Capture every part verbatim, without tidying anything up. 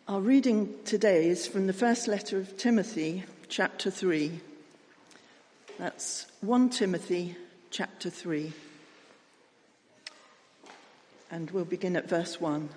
Our reading today is from the first letter of Timothy, chapter three. That's First Timothy, chapter three. And we'll begin at verse one.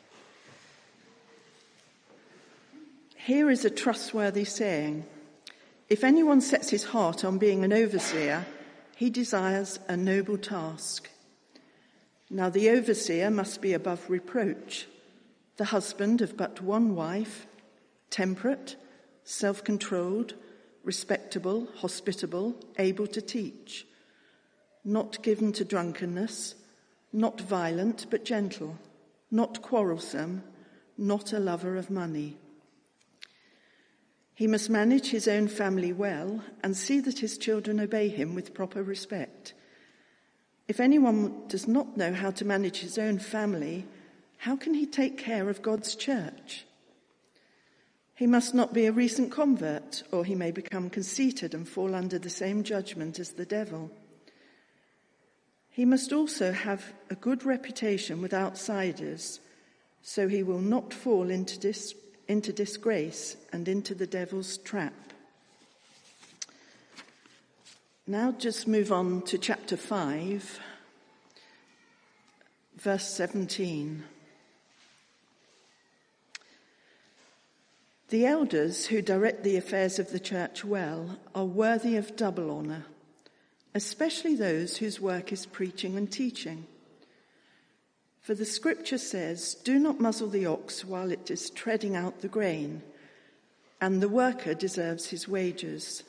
Here is a trustworthy saying: if anyone sets his heart on being an overseer, he desires a noble task. Now the overseer must be above reproach, the husband of but one wife, temperate, self-controlled, respectable, hospitable, able to teach, not given to drunkenness, not violent but gentle, not quarrelsome, not a lover of money. He must manage his own family well and see that his children obey him with proper respect. If anyone does not know how to manage his own family, how can he take care of God's church? He must not be a recent convert, or he may become conceited and fall under the same judgment as the devil. He must also have a good reputation with outsiders, so he will not fall into, dis- into disgrace and into the devil's trap. Now just move on to chapter five, verse seventeen. The elders who direct the affairs of the church well are worthy of double honour, especially those whose work is preaching and teaching. For the scripture says, "Do not muzzle the ox while it is treading out the grain, and the worker deserves his wages.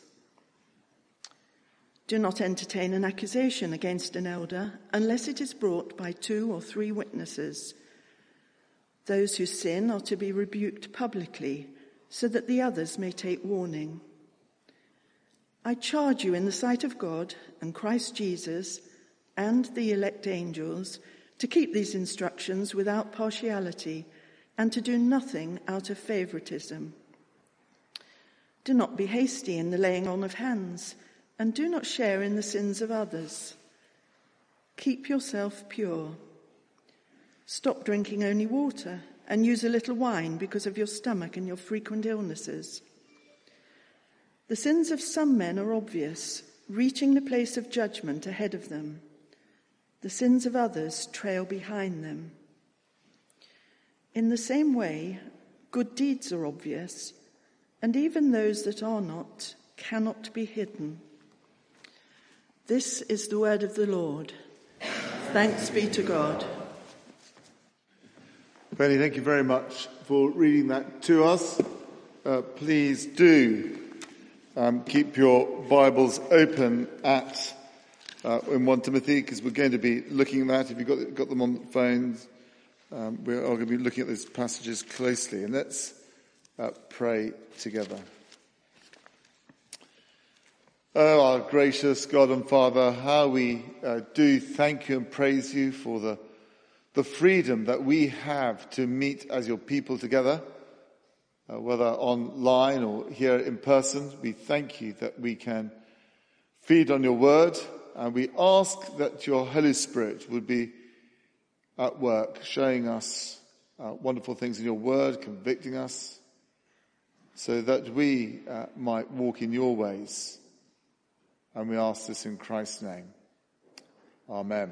Do not entertain an accusation against an elder unless it is brought by two or three witnesses. Those who sin are to be rebuked publicly, so that the others may take warning. I charge you in the sight of God and Christ Jesus and the elect angels to keep these instructions without partiality and to do nothing out of favoritism. Do not be hasty in the laying on of hands, and do not share in the sins of others. Keep yourself pure. Stop drinking only water, and use a little wine because of your stomach and your frequent illnesses. The sins of some men are obvious, reaching the place of judgment ahead of them. The sins of others trail behind them. In the same way, good deeds are obvious, and even those that are not cannot be hidden. This is the word of the Lord. Thanks be to God. Penny, thank you very much for reading that to us. Uh, please do um, keep your Bibles open at uh, in First Timothy, because we're going to be looking at that. If you've got, got them on the phones, um, we are going to be looking at those passages closely. And let's uh, pray together. Oh, our gracious God and Father, how we uh, do thank you and praise you for the The freedom that we have to meet as your people together, uh, whether online or here in person. We thank you that we can feed on your word, and we ask that your Holy Spirit would be at work, showing us uh, wonderful things in your word, convicting us, so that we uh, might walk in your ways. And we ask this in Christ's name. Amen.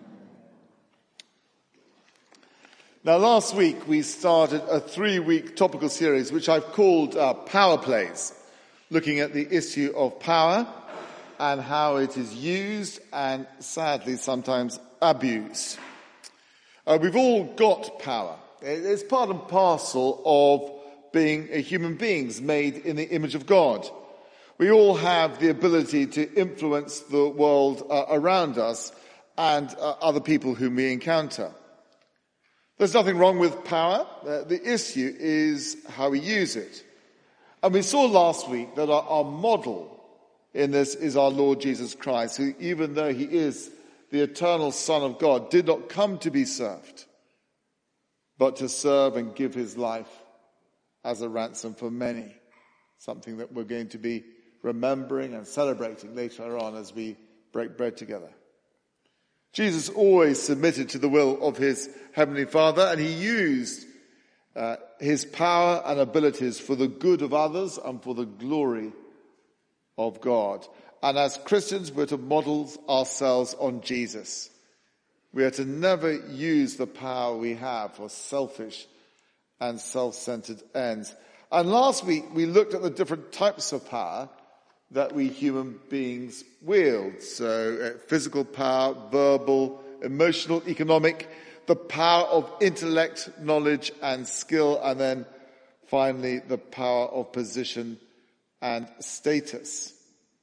Now, last week we started a three-week topical series which I've called uh, Power Plays, looking at the issue of power and how it is used and, sadly, sometimes abused. Uh, we've all got power. It's part and parcel of being human beings made in the image of God. We all have the ability to influence the world uh, around us and uh, other people whom we encounter. There's nothing wrong with power. Uh, the issue is how we use it. And we saw last week that our, our model in this is our Lord Jesus Christ, who, even though he is the eternal Son of God, did not come to be served, but to serve and give his life as a ransom for many. Something that we're going to be remembering and celebrating later on as we break bread together. Jesus always submitted to the will of his heavenly Father, and he used uh, his power and abilities for the good of others and for the glory of God. And as Christians, we're to model ourselves on Jesus. We are to never use the power we have for selfish and self-centered ends. And last week, we looked at the different types of power that we human beings wield. So uh, physical power, verbal, emotional, economic, the power of intellect, knowledge, and skill, and then finally the power of position and status.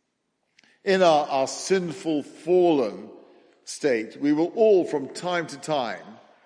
In our, our sinful, fallen state, we will all from time to time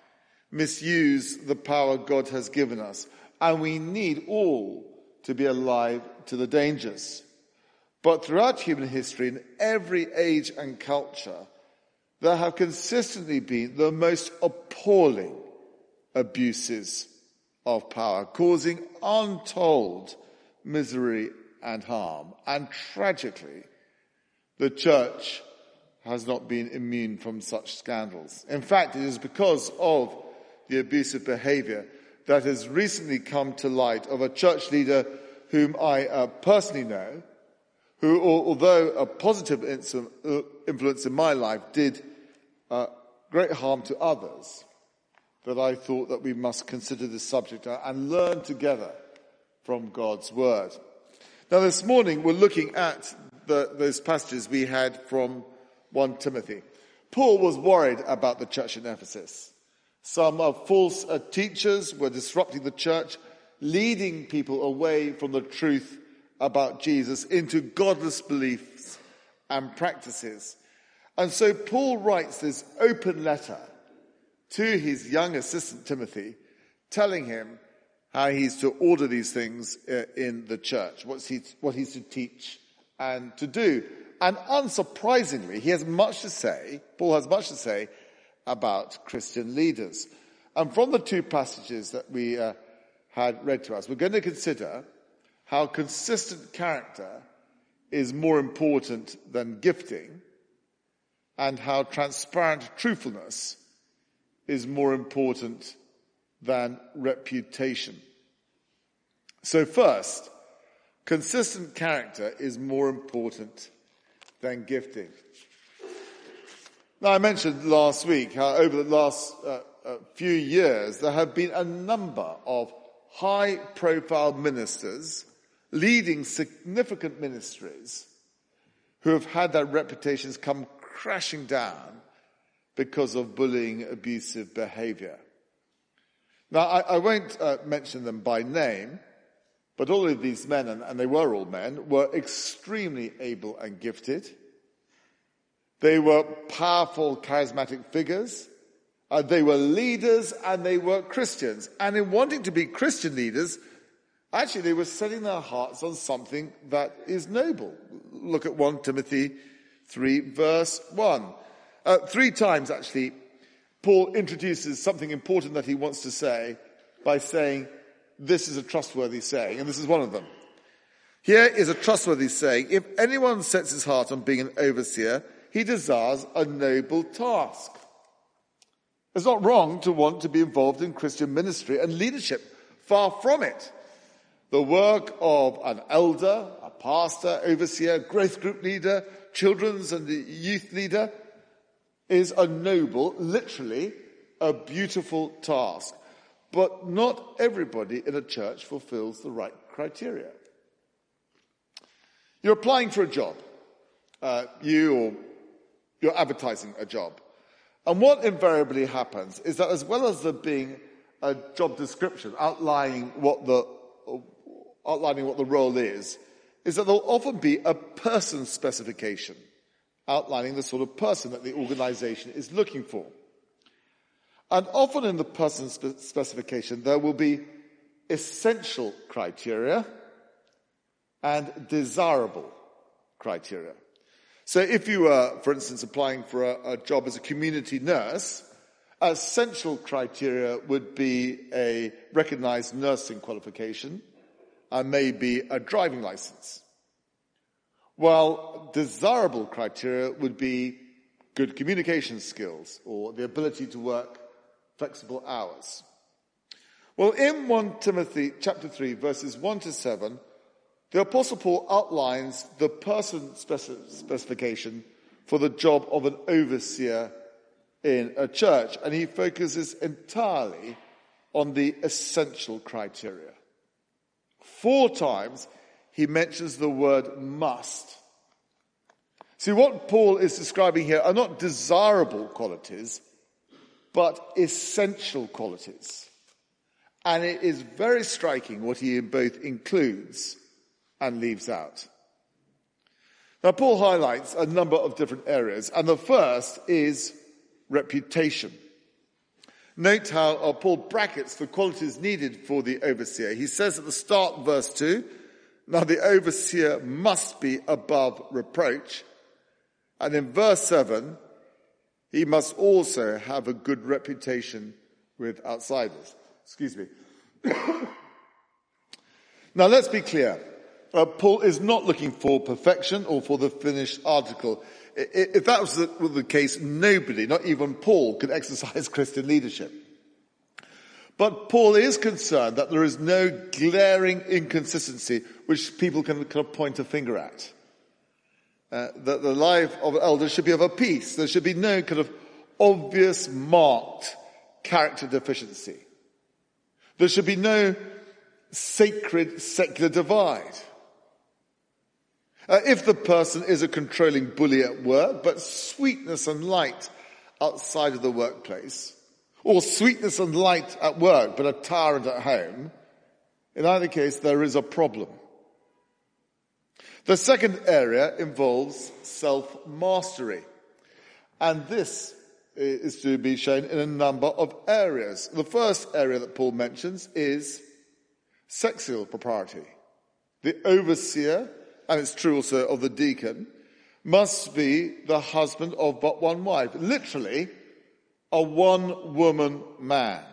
misuse the power God has given us, and we need all to be alive to the dangers. But throughout human history, in every age and culture, there have consistently been the most appalling abuses of power, causing untold misery and harm. And tragically, the church has not been immune from such scandals. In fact, it is because of the abusive behavior that has recently come to light of a church leader whom I uh, personally know, who, although a positive influence in my life, did uh, great harm to others, that I thought that we must consider this subject and learn together from God's word. Now, this morning we're looking at the, those passages we had from First Timothy. Paul was worried about the church in Ephesus. Some uh, false uh, teachers were disrupting the church, leading people away from the truth about Jesus into godless beliefs and practices. And so Paul writes this open letter to his young assistant Timothy, telling him how he's to order these things uh, in the church, what's he, what he's to teach and to do. And unsurprisingly, he has much to say, Paul has much to say about Christian leaders. And from the two passages that we uh, had read to us, we're going to consider how consistent character is more important than gifting, and how transparent truthfulness is more important than reputation. So first, consistent character is more important than gifting. Now, I mentioned last week how over the last uh, uh, few years there have been a number of high-profile ministers leading significant ministries who have had their reputations come crashing down because of bullying, abusive behavior. Now, I, I won't uh, mention them by name, but all of these men, and, and they were all men, were extremely able and gifted. They were powerful, charismatic figures. Uh, they were leaders and they were Christians. And in wanting to be Christian leaders, actually they were setting their hearts on something that is noble. Look at First Timothy three, verse one. Uh, three times, actually, Paul introduces something important that he wants to say by saying, this is a trustworthy saying, and this is one of them. Here is a trustworthy saying: if anyone sets his heart on being an overseer, he desires a noble task. It's not wrong to want to be involved in Christian ministry and leadership. Far from it. The work of an elder, a pastor, overseer, growth group leader, children's and youth leader is a noble, literally a beautiful task. But not everybody in a church fulfills the right criteria. You're applying for a job. Uh, you or you're advertising a job. And what invariably happens is that as well as there being a job description outlining what the outlining what the role is, is that there'll often be a person specification outlining the sort of person that the organization is looking for. And often in the person spe- specification, there will be essential criteria and desirable criteria. So if you were, for instance, applying for a, a job as a community nurse, essential criteria would be a recognized nursing qualification and maybe a driving license. While desirable criteria would be good communication skills or the ability to work flexible hours. Well, in First Timothy chapter three, verses one to seven, the Apostle Paul outlines the person speci- specification for the job of an overseer in a church, and he focuses entirely on the essential criteria. Four times he mentions the word must. See, what Paul is describing here are not desirable qualities, but essential qualities. And it is very striking what he both includes and leaves out. Now, Paul highlights a number of different areas, and the first is reputation. Note how uh, Paul brackets the qualities needed for the overseer. He says at the start of verse two, now the overseer must be above reproach. And in verse seven, he must also have a good reputation with outsiders. Excuse me. Now let's be clear. Uh, Paul is not looking for perfection or for the finished article. I, if that was the, was the case, nobody, not even Paul, could exercise Christian leadership. But Paul is concerned that there is no glaring inconsistency which people can kind of point a finger at. Uh, that the life of elders should be of a piece. There should be no kind of obvious marked character deficiency. There should be no sacred secular divide. Uh, if the person is a controlling bully at work, but sweetness and light outside of the workplace, or sweetness and light at work, but a tyrant at home, in either case there is a problem. The second area involves self-mastery. And this is to be shown in a number of areas. The first area that Paul mentions is sexual propriety. The overseer, and it's true also of the deacon, must be the husband of but one wife. Literally, a one-woman man.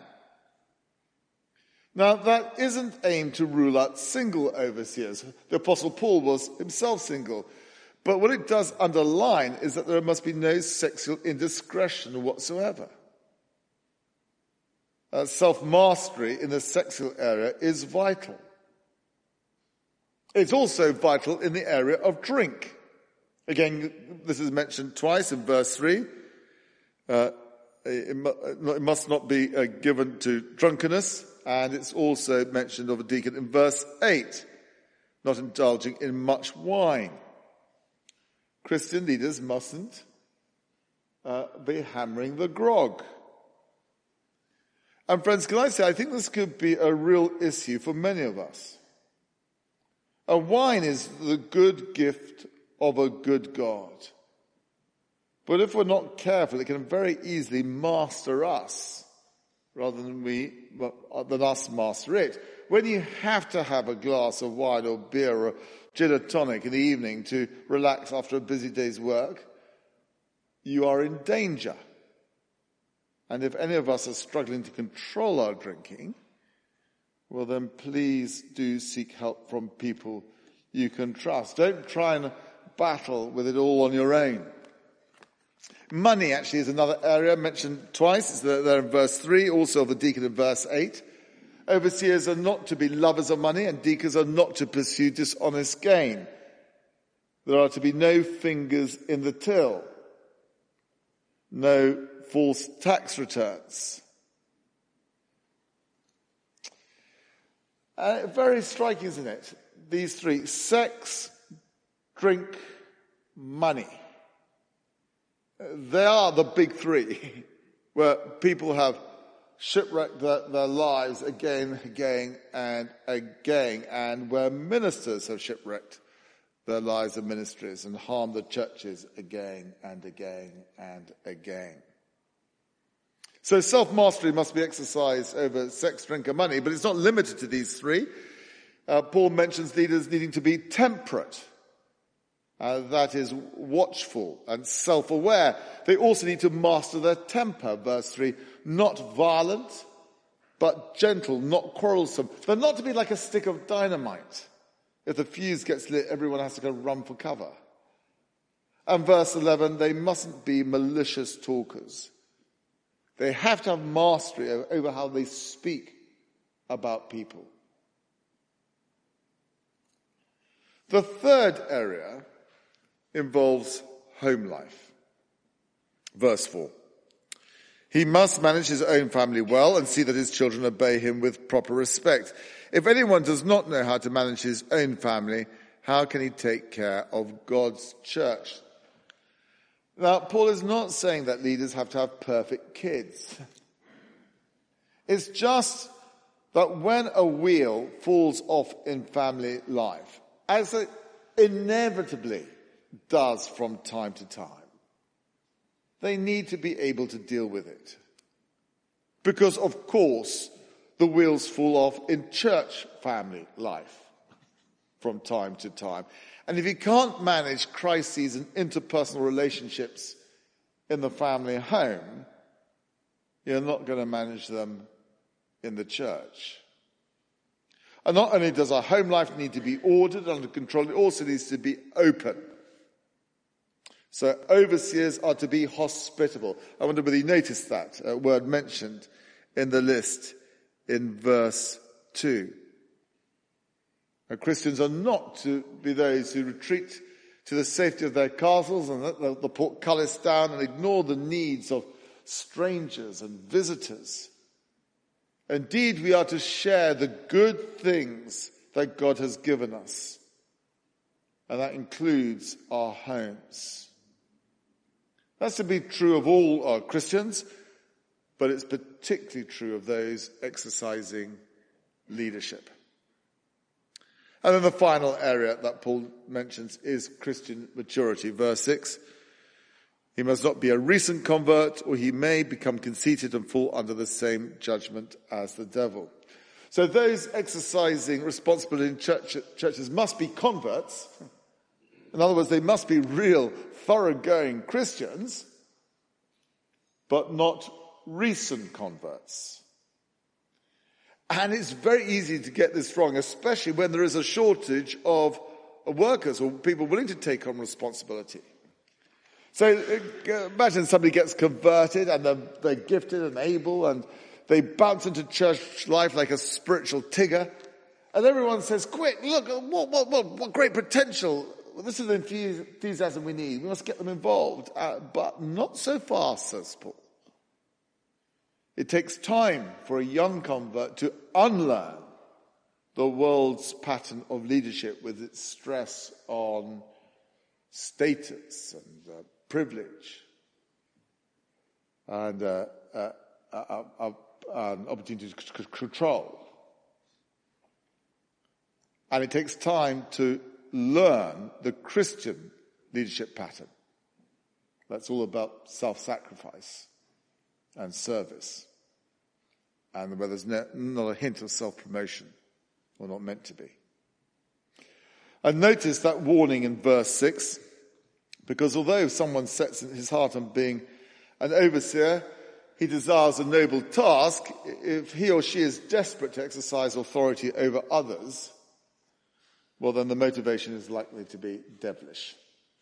Now, that isn't aimed to rule out single overseers. The Apostle Paul was himself single. But what it does underline is that there must be no sexual indiscretion whatsoever. Uh, self-mastery in the sexual area is vital. It's also vital in the area of drink. Again, this is mentioned twice in verse three. Uh, it, it must not be uh, given to drunkenness. And it's also mentioned of a deacon in verse eight, not indulging in much wine. Christian leaders mustn't uh, be hammering the grog. And friends, can I say, I think this could be a real issue for many of us. A wine is the good gift of a good God. But if we're not careful, it can very easily master us rather than we, than us master it. When you have to have a glass of wine or beer or gin or tonic in the evening to relax after a busy day's work, you are in danger. And if any of us are struggling to control our drinking, well then please do seek help from people you can trust. Don't try and battle with it all on your own. Money actually is another area mentioned twice. It's there in verse three, also of the deacon in verse eight. Overseers are not to be lovers of money, and deacons are not to pursue dishonest gain. There are to be no fingers in the till, no false tax returns. Uh, very striking, isn't it? These three: sex, drink, money. They are the big three, where people have shipwrecked their, their lives again, again, and again, and where ministers have shipwrecked their lives and ministries and harmed the churches again and again and again. So self-mastery must be exercised over sex, drink, and money, but it's not limited to these three. Uh, Paul mentions leaders needing to be temperate. Uh, that is watchful and self-aware. They also need to master their temper, verse three. Not violent, but gentle, not quarrelsome. They're not to be like a stick of dynamite. If the fuse gets lit, everyone has to go run for cover. And verse eleven, they mustn't be malicious talkers. They have to have mastery over how they speak about people. The third area involves home life. Verse four. He must manage his own family well and see that his children obey him with proper respect. If anyone does not know how to manage his own family, how can he take care of God's church? Now, Paul is not saying that leaders have to have perfect kids. It's just that when a wheel falls off in family life, as it inevitably does from time to time, they need to be able to deal with it. Because, of course, the wheels fall off in church family life from time to time. And if you can't manage crises and interpersonal relationships in the family home, you're not going to manage them in the church. And not only does our home life need to be ordered and under control, it also needs to be open. So overseers are to be hospitable. I wonder whether you noticed that uh, word mentioned in the list in verse two. Now, Christians are not to be those who retreat to the safety of their castles and let the, the portcullis down and ignore the needs of strangers and visitors. Indeed, we are to share the good things that God has given us. And that includes our homes. That's to be true of all our Christians, but it's particularly true of those exercising leadership. And then the final area that Paul mentions is Christian maturity. Verse six, he must not be a recent convert, or he may become conceited and fall under the same judgment as the devil. So those exercising responsibility in church, churches must be converts. In other words, they must be real, thoroughgoing Christians, but not recent converts. And it's very easy to get this wrong, especially when there is a shortage of workers or people willing to take on responsibility. So imagine somebody gets converted and they're, they're gifted and able and they bounce into church life like a spiritual Tigger. And everyone says, quick, look, what, what, what, what great potential. Well, this is the enthusiasm we need. We must get them involved. Uh, but not so fast, says Paul. It takes time for a young convert to unlearn the world's pattern of leadership with its stress on status and uh, privilege and uh, uh, uh, uh, uh, an opportunity to c- control. And it takes time to learn the Christian leadership pattern. That's all about self-sacrifice and service, and where there's no, not a hint of self-promotion, or not meant to be. And notice that warning in verse six, because although someone sets his heart on being an overseer, he desires a noble task. If he or she is desperate to exercise authority over others, well, then the motivation is likely to be devilish.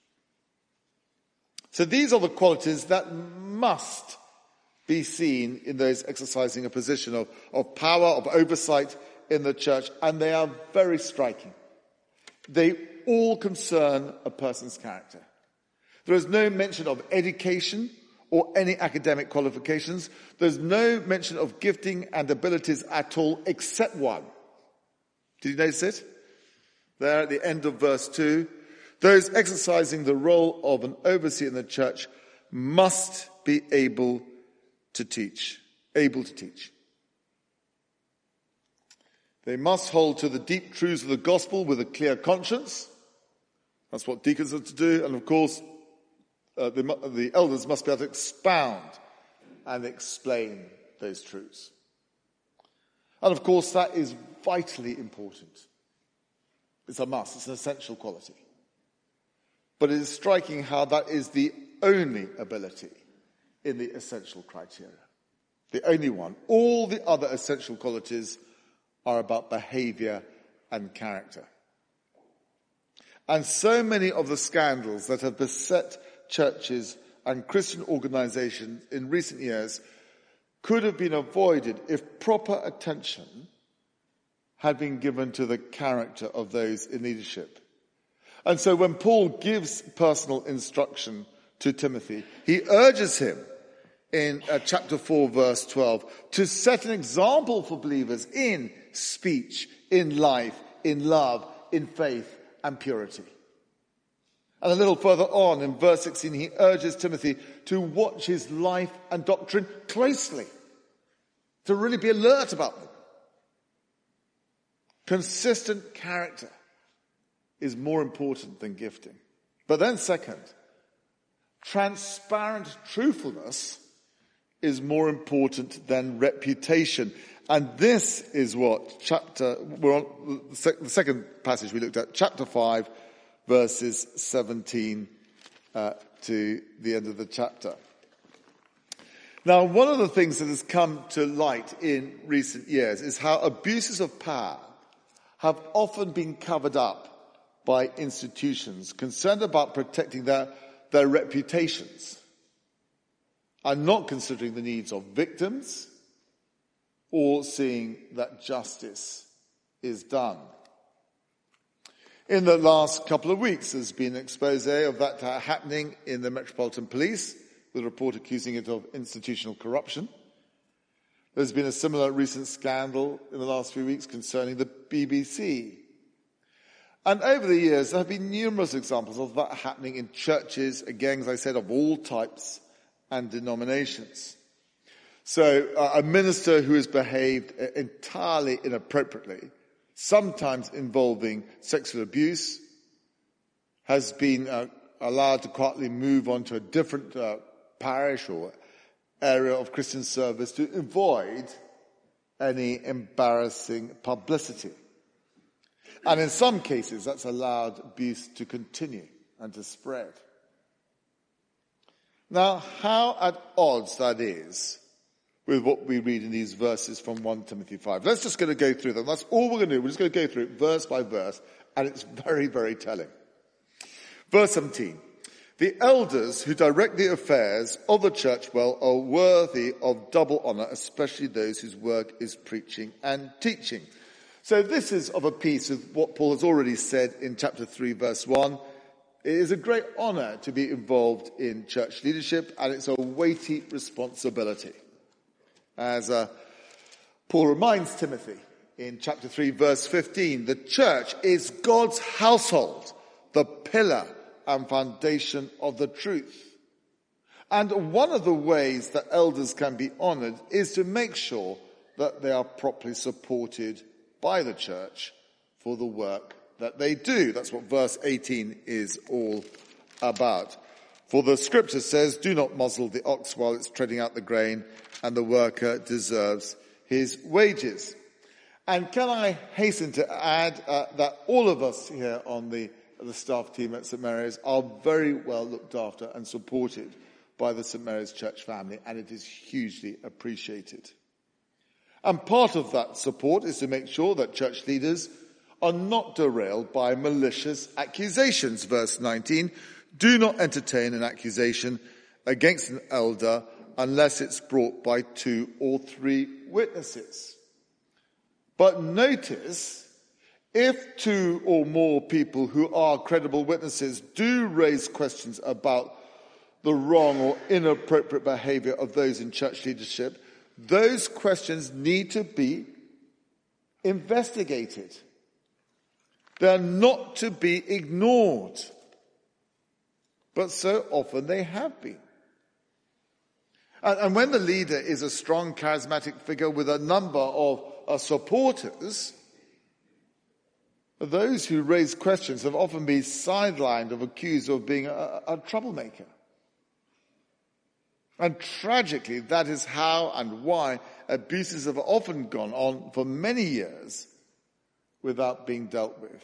So these are the qualities that must be seen in those exercising a position of, of power, of oversight in the church, and they are very striking. They all concern a person's character. There is no mention of education or any academic qualifications. There's no mention of gifting and abilities at all, except one. Did you notice it? There at the end of verse two, those exercising the role of an overseer in the church must be able to teach. Able to teach. They must hold to the deep truths of the gospel with a clear conscience. That's what deacons are to do. And of course, uh, the, the elders must be able to expound and explain those truths. And of course, that is vitally important. It's a must. It's an essential quality. But it is striking how that is the only ability in the essential criteria. The only one. All the other essential qualities are about behavior and character. And so many of the scandals that have beset churches and Christian organizations in recent years could have been avoided if proper attention had been given to the character of those in leadership. And so when Paul gives personal instruction to Timothy, he urges him in uh, chapter four, verse twelve, to set an example for believers in speech, in life, in love, in faith and purity. And a little further on in verse sixteen, he urges Timothy to watch his life and doctrine closely, to really be alert about them. Consistent character is more important than gifting. But then second, transparent truthfulness is more important than reputation. And this is what chapter, we're on the second passage we looked at, chapter five, verses seventeen uh, to the end of the chapter. Now, one of the things that has come to light in recent years is how abuses of power have often been covered up by institutions concerned about protecting their, their reputations and not considering the needs of victims or seeing that justice is done. In the last couple of weeks, there's been an expose of that uh, happening in the Metropolitan Police, with a report accusing it of institutional corruption. There's been a similar recent scandal in the last few weeks concerning the B B C. And over the years, there have been numerous examples of that happening in churches, again, as I said, of all types and denominations. So uh, a minister who has behaved entirely inappropriately, sometimes involving sexual abuse, has been uh, allowed to quietly move on to a different uh, parish or area of Christian service to avoid any embarrassing publicity. And in some cases, that's allowed abuse to continue and to spread. Now, how at odds that is with what we read in these verses from First Timothy five. Let's just going to go through them. That's all we're going to do. We're just going to go through it verse by verse, and it's very, very telling. Verse seventeen. The elders who direct the affairs of the church well are worthy of double honor, especially those whose work is preaching and teaching. So this is of a piece with what Paul has already said in chapter three, verse one. It is a great honor to be involved in church leadership, and it's a weighty responsibility. As uh, Paul reminds Timothy in chapter three, verse fifteen, the church is God's household, the pillar and foundation of the truth. And one of the ways that elders can be honored is to make sure that they are properly supported by the church for the work that they do. That's what verse eighteen is all about. For the scripture says, do not muzzle the ox while it's treading out the grain, and the worker deserves his wages. And can I hasten to add uh, that all of us here on the the staff team at Saint Mary's are very well looked after and supported by the Saint Mary's Church family, and it is hugely appreciated. And part of that support is to make sure that church leaders are not derailed by malicious accusations. Verse nineteen, do not entertain an accusation against an elder unless it's brought by two or three witnesses. But notice, if two or more people who are credible witnesses do raise questions about the wrong or inappropriate behavior of those in church leadership, those questions need to be investigated. They're not to be ignored. But so often they have been. And, and when the leader is a strong, charismatic figure with a number of uh, supporters, those who raise questions have often been sidelined or accused of being a, a troublemaker. And tragically, that is how and why abuses have often gone on for many years without being dealt with.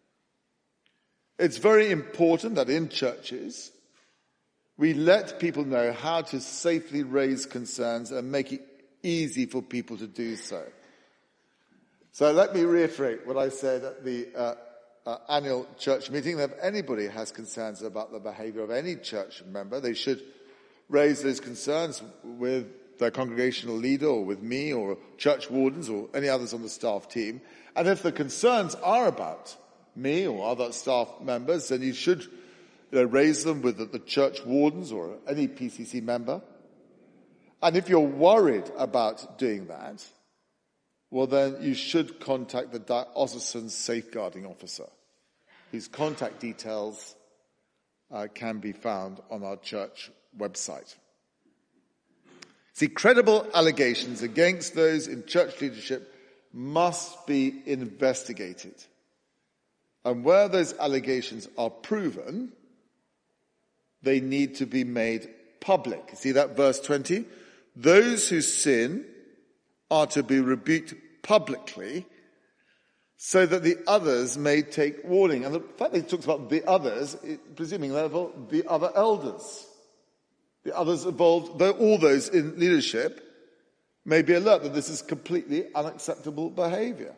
It's very important that in churches, we let people know how to safely raise concerns and make it easy for people to do so. So let me reiterate what I said at the uh, uh, annual church meeting, that if anybody has concerns about the behavior of any church member, they should raise those concerns with their congregational leader or with me or church wardens or any others on the staff team. And if the concerns are about me or other staff members, then you should you know, raise them with the, the church wardens or any P C C member. And if you're worried about doing that, well, then you should contact the diocesan safeguarding officer, whose contact details uh, can be found on our church website. See, credible allegations against those in church leadership must be investigated. And where those allegations are proven, they need to be made public. See that verse twenty? Those who sin are to be rebuked publicly so that the others may take warning. And the fact that he talks about the others, it, presuming level, the other elders. The others involved, though all those in leadership may be alert that this is completely unacceptable behavior.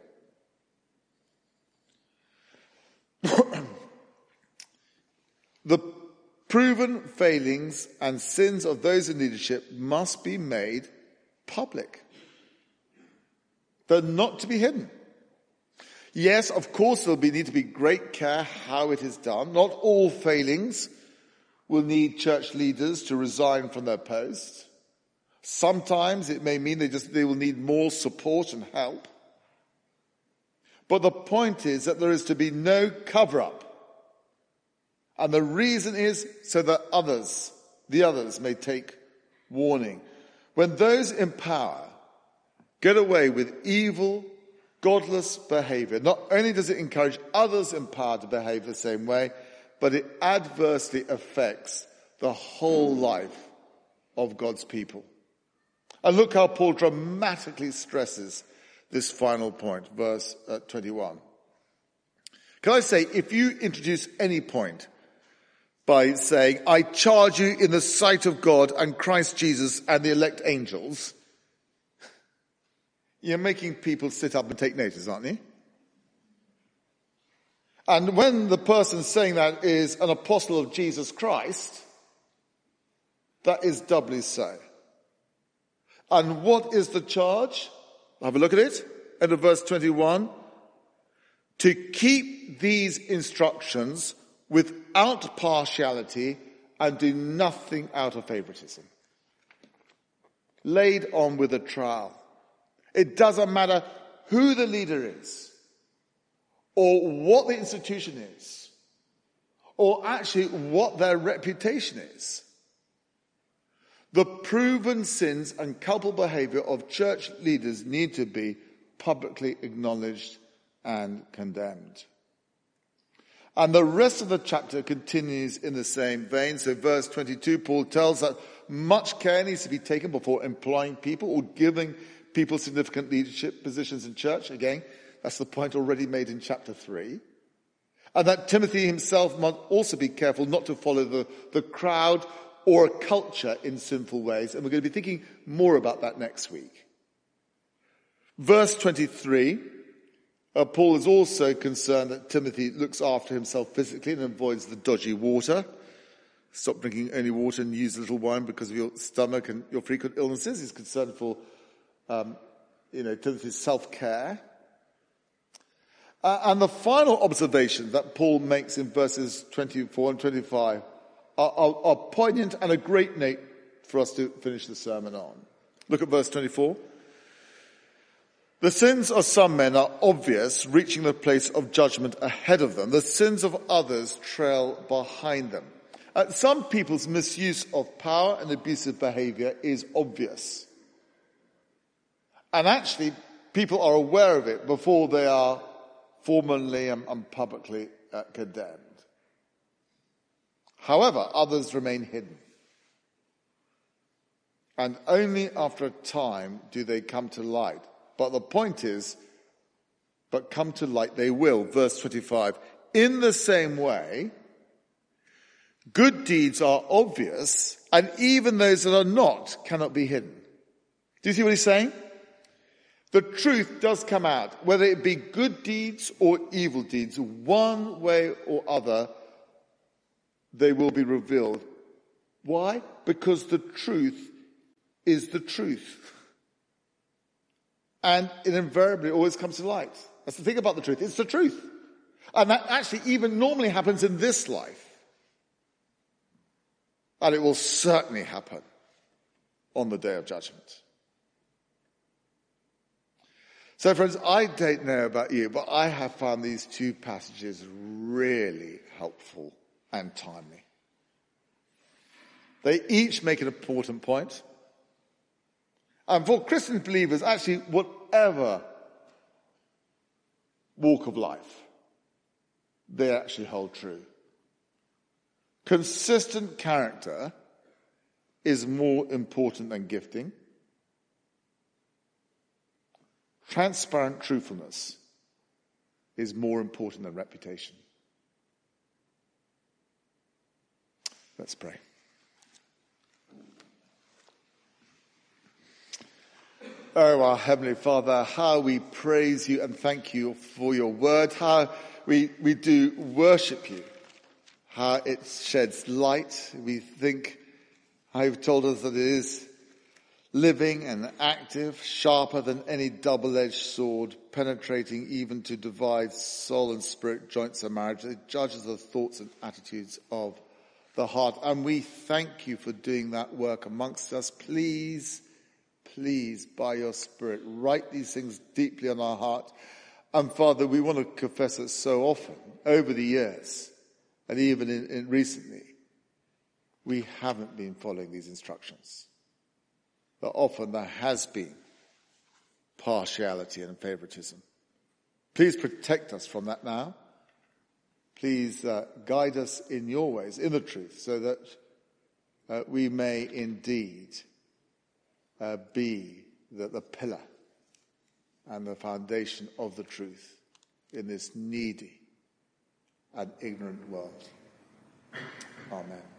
The proven failings and sins of those in leadership must be made public. They're not to be hidden. Yes, of course, there'll be, need to be great care how it is done. Not all failings will need church leaders to resign from their posts. Sometimes it may mean they just they will need more support and help. But the point is that there is to be no cover-up. And the reason is so that others, the others, may take warning. When those in power get away with evil, godless behavior, not only does it encourage others in power to behave the same way, but it adversely affects the whole life of God's people. And look how Paul dramatically stresses this final point, verse uh, twenty-one. Can I say, if you introduce any point by saying, I charge you in the sight of God and Christ Jesus and the elect angels, you're making people sit up and take notice, aren't you? And when the person saying that is an apostle of Jesus Christ, that is doubly so. And what is the charge? Have a look at it. End of verse twenty-one. To keep these instructions without partiality and do nothing out of favoritism. Laid on with a trowel. It doesn't matter who the leader is, or what the institution is, or actually what their reputation is. The proven sins and culpable behavior of church leaders need to be publicly acknowledged and condemned. And the rest of the chapter continues in the same vein. So verse twenty-two, Paul tells that much care needs to be taken before employing people or giving people significant leadership positions in church. Again, that's the point already made in chapter three. And that Timothy himself must also be careful not to follow the, the crowd or a culture in sinful ways. And we're going to be thinking more about that next week. Verse twenty-three, uh, Paul is also concerned that Timothy looks after himself physically and avoids the dodgy water. Stop drinking only water and use little wine because of your stomach and your frequent illnesses. He's concerned for, um, you know, Timothy's self-care. Uh, and the final observation that Paul makes in verses twenty-four and twenty-five are, are, are poignant and a great note for us to finish the sermon on. Look at verse twenty-four. The sins of some men are obvious, reaching the place of judgment ahead of them. The sins of others trail behind them. Uh, some people's misuse of power and abusive behavior is obvious. And actually, people are aware of it before they are formally and, and publicly uh, condemned. However, others remain hidden. And only after a time do they come to light. But the point is, but come to light they will. Verse twenty-five. In the same way, good deeds are obvious, and even those that are not cannot be hidden. Do you see what he's saying? The truth does come out, whether it be good deeds or evil deeds, one way or other, they will be revealed. Why? Because the truth is the truth. And it invariably always comes to light. That's the thing about the truth. It's the truth. And that actually even normally happens in this life. And it will certainly happen on the day of judgment. So friends, I don't know about you, but I have found these two passages really helpful and timely. They each make an important point. And for Christian believers, actually, whatever walk of life, they actually hold true. Consistent character is more important than gifting. Transparent truthfulness is more important than reputation. Let's pray. Oh, our Heavenly Father, how we praise you and thank you for your word, how we, we do worship you, how it sheds light. We think how you've told us that it is living and active, sharper than any double-edged sword, penetrating even to divide soul and spirit, joints and marrow. It judges the thoughts and attitudes of the heart. And we thank you for doing that work amongst us. Please, please, by your Spirit, write these things deeply on our heart. And Father, we want to confess that so often, over the years, and even in, in recently, we haven't been following these instructions. That often there has been partiality and favoritism. Please protect us from that now. Please uh, guide us in your ways, in the truth, so that uh, we may indeed uh, be the, the pillar and the foundation of the truth in this needy and ignorant world. Amen.